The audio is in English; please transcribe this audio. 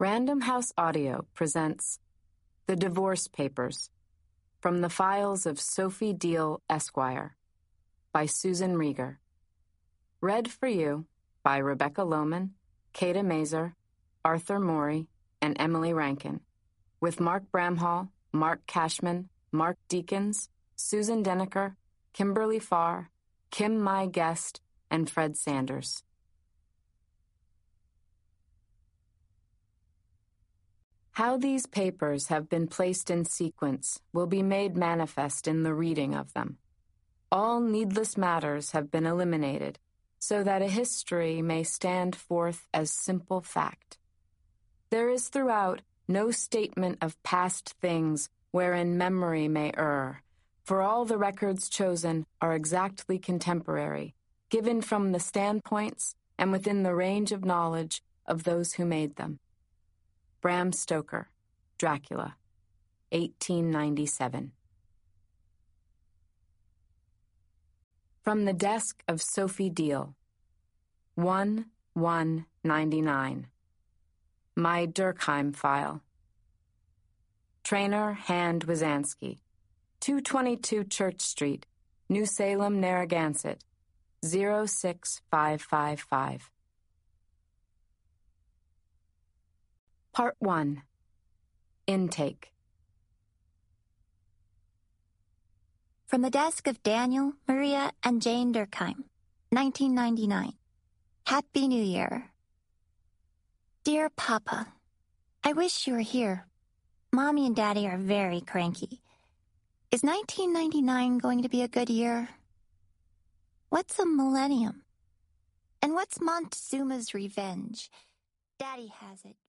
Random House Audio presents The Divorce Papers from the Files of Sophie Deal, Esquire by Susan Rieger. Read for you by Rebecca Lohman, Kata Mazer, Arthur Morey, and Emily Rankin, with Mark Bramhall, Mark Cashman, Mark Deakins, Susan Denneker, Kimberly Farr, Kim Mai Guest, and Fred Sanders. How these papers have been placed in sequence will be made manifest in the reading of them. All needless matters have been eliminated, so that a history may stand forth as simple fact. There is throughout no statement of past things wherein memory may err, for all the records chosen are exactly contemporary, given from the standpoints and within the range of knowledge of those who made them. Bram Stoker, Dracula, 1897. From the desk of Sophie Deal, 1-1-99. My Durkheim file. Trainer Hand Wizanski, 222 Church Street, New Salem, Narragansett, 06555. Part 1. Intake. From the desk of Daniel, Maria, and Jane Durkheim, 1999. Happy New Year. Dear Papa, I wish you were here. Mommy and Daddy are very cranky. Is 1999 going to be a good year? What's a millennium? And what's Montezuma's revenge? Daddy has it.